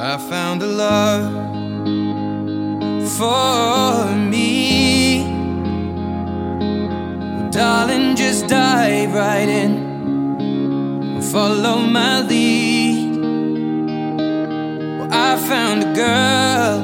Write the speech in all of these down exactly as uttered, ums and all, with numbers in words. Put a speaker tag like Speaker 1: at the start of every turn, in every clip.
Speaker 1: I found a love for me. Well, darling, just dive right in and follow my lead. Well, I found a girl,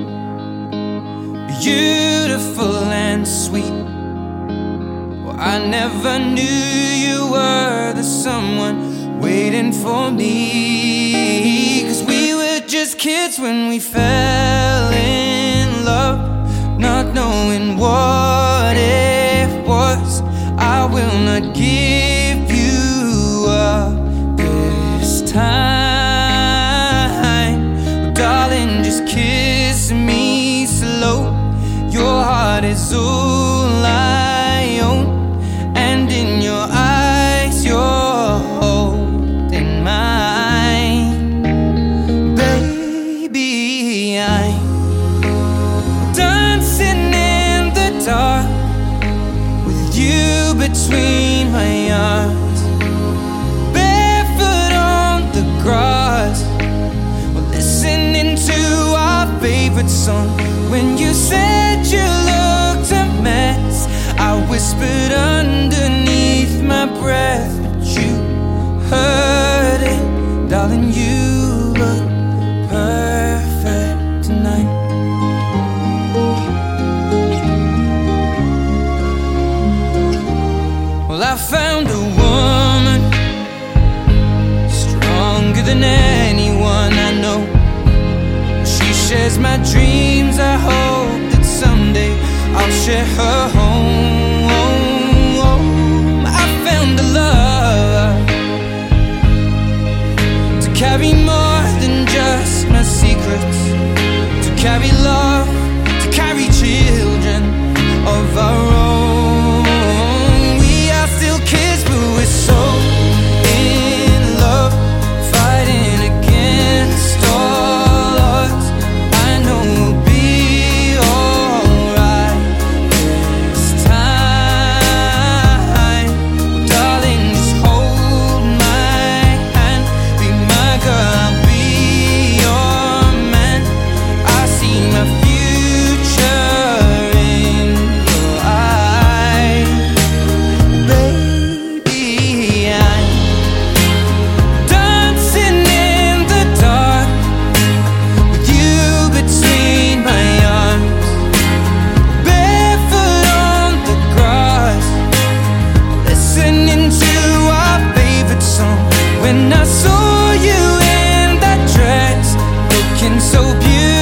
Speaker 1: beautiful and sweet. Well, I never knew you were the someone waiting for me. 'Cause we were just kids when we fell in love, not knowing what it was. I will not give you up this time. Well, darling, just kiss me slow. Your heart is all I own, and in your eyes you're holding mine. Baby, I'm dancing in the dark with you between my arms, barefoot on the grass. We're listening to our favorite song. When you said you looked a mess, I whispered underneath my breath, but you heard it. Darling, you look perfect tonight. Well, I found a woman stronger than anyone I know. She shares my dreams. I hope that someday I'll share her home. I found a love to carry more than just my secrets, to carry love, to carry children of our own. We are still kids, but we're so in love, fighting against all odds. I know we'll be alright this time. Darling, just hold my hand, be my girl, I'll be your man. I see my future in your eyes. Baby, I'm dancing in the dark with you between my arms, barefoot on the grass, listening to our favorite song. When I saw you in that dress, looking so beautiful,